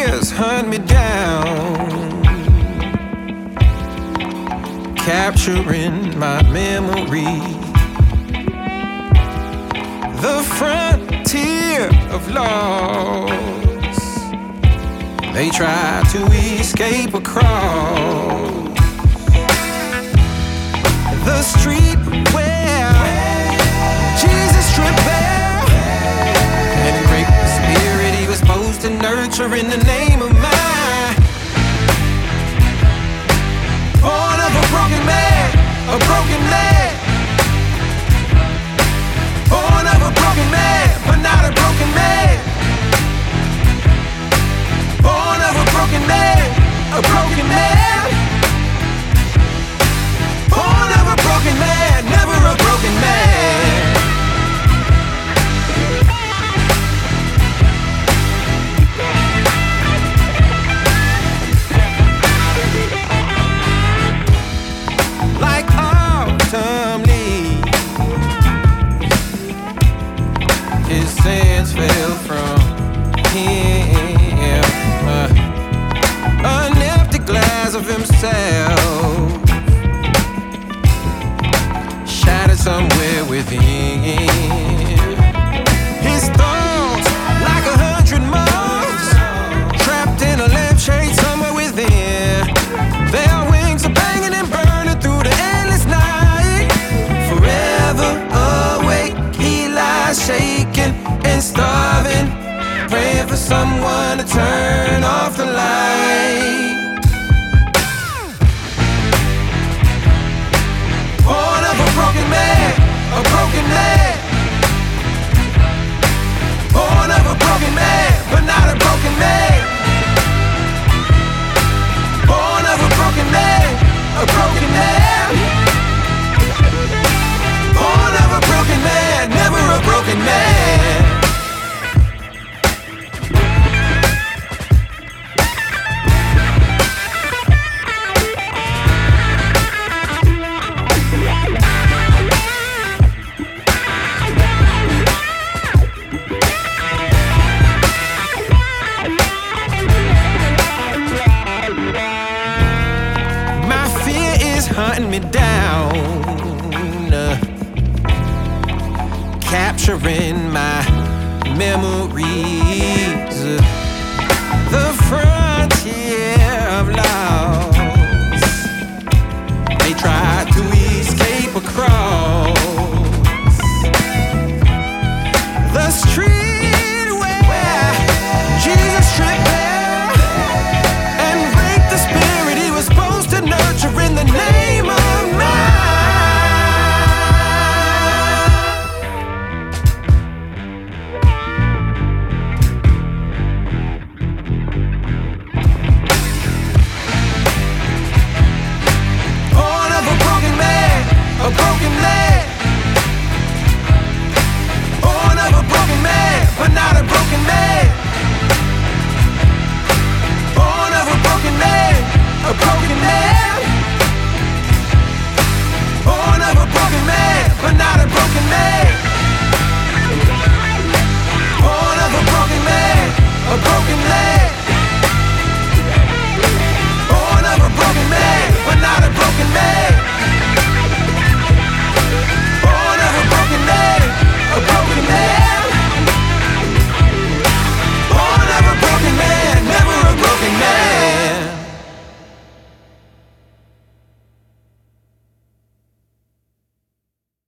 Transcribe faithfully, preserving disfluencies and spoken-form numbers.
fears hunt me down, capturing my memory. The frontier of loss, they try to escape across the street where Jesus travailed, and in great spirit he was supposed to nurture in the name of mine. Born of a broken man, a broken man. Born of a broken man, but not a broken man. Born of a broken man, a broken man. Born of a broken man, never a broken man. Like autumn leaves, his sins fell from him. Uh, an empty glass of himself shattered somewhere within. His thoughts, like a hundred moths, trapped in a lampshade somewhere within. Their wings are banging and burning through the endless night. Forever awake, he lies shaking and starving, praying for someone to turn off the light. Born of a broken man, a broken man. Born of a broken man, but not a broken man. Born of a broken man, a broken man. Born of a broken man, never a broken man. Hunting me down, uh, capturing my memory.